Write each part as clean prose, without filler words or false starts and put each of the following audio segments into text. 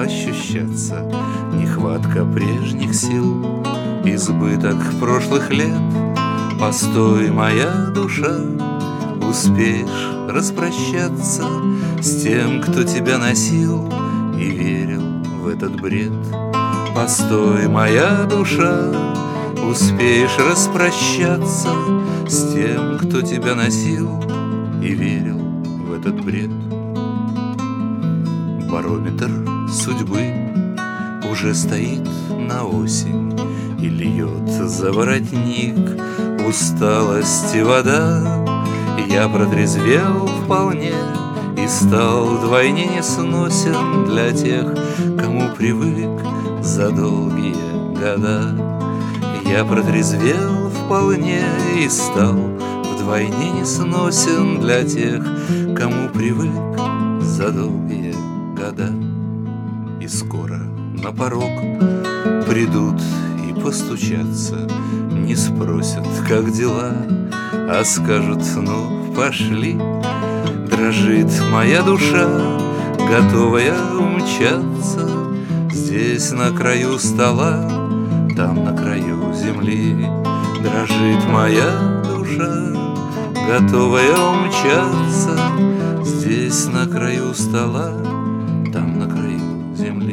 ощущаться нехватка прежних сил, избыток прошлых лет. Постой, моя душа, успеешь распрощаться с тем, кто тебя носил и верил в этот бред. Постой, моя душа, успеешь распрощаться с тем, кто тебя носил и верил в этот бред. Барометр судьбы уже стоит на осень и льет за воротник усталости вода. Я протрезвел вполне и стал вдвойне несносен для тех, кому привык за долгие года. Я протрезвел вполне и стал вдвойне несносен для тех, кому привык за долгие года. И скоро на порог придут и постучатся, не спросят, как дела, а скажут: ну, пошли. Дрожит моя душа, готовая умчаться. Здесь на краю стола, там на краю земли. Дрожит моя душа, готовая умчаться. Здесь на краю стола, там на краю земли.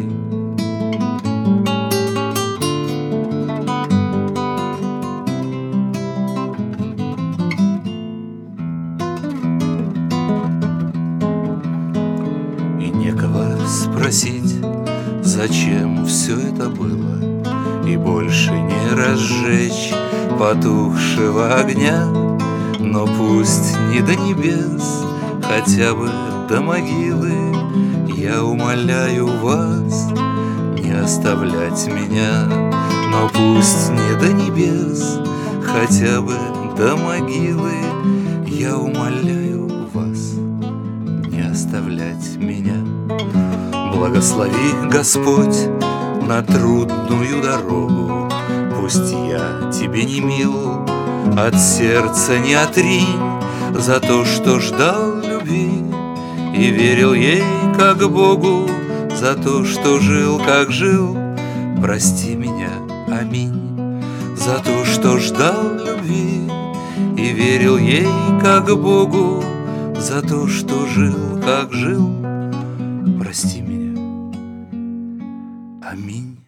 И некого спросить, зачем все это было, и больше не разжечь потухшего огня. Но пусть не до небес, хотя бы до могилы, я умоляю вас не оставлять меня. Но пусть не до небес, хотя бы до могилы, я умоляю вас не оставлять меня. Благослови, Господь, на трудную дорогу. Пусть я тебе не мил, от сердца не отринь за то, что ждал любви и верил ей как Богу, за то, что жил, как жил. Прости меня, аминь, за то, что ждал любви и верил ей как Богу, за то, что жил, как жил. Прости меня, аминь.